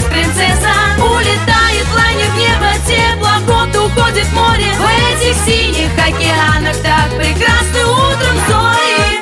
принцесса. Улетает лайнер в небо, теплоход уходит в море. В этих синих океанах так прекрасны утром зори.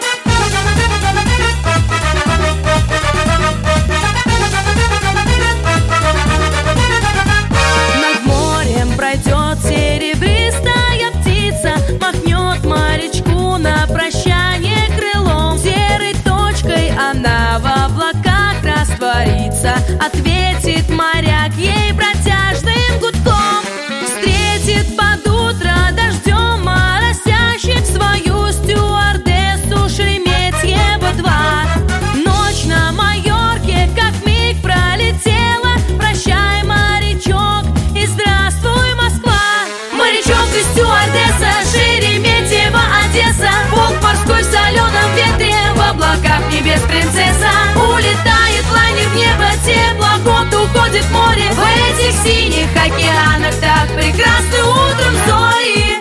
Над морем пройдет серебристая птица, махнет морячку на прощание крылом. Серой точкой она в облаках растворится, ответит моряк ей протяжным гудком. Встретит под утро дождем моросящих свою стюардессу Шереметьево-2. Ночь на Майорке как миг пролетела. Прощай, морячок, и здравствуй, Москва. Морячок и стюардесса, Шереметьево, Одесса. Волк морской в соленом ветре, в облаках небес принцесса. Улетает лайнер в небо, теплоход уходит в море. В этих синих океанах так прекрасны утром зори.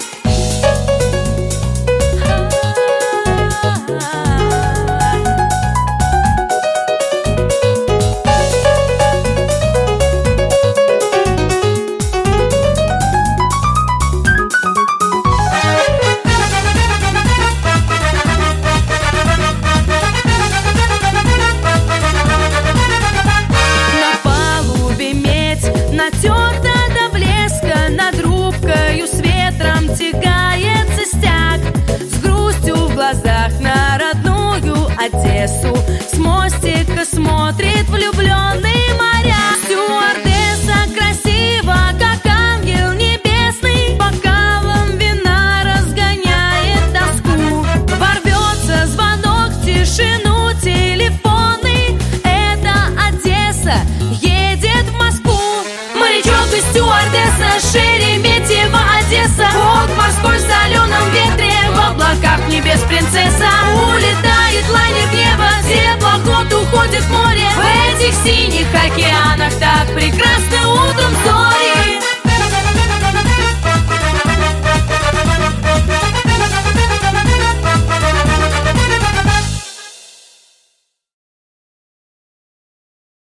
Натерта до блеска, над рубкою с ветром тягается стяг. С грустью в глазах на родную Одессу с мостика смотрит влюбленный моряк. Стюардесса красива, как ангел небесный, бокалом вина разгоняет тоску. Ворвется звонок в тишину телефонный. Это Одесса едет в Москву. Морячок и стюардесса, Шереметьево, Одесса. Волк морской в соленом ветре, в облаках небес принцесса. Улетает лайнер в небо, теплоход уходит в море.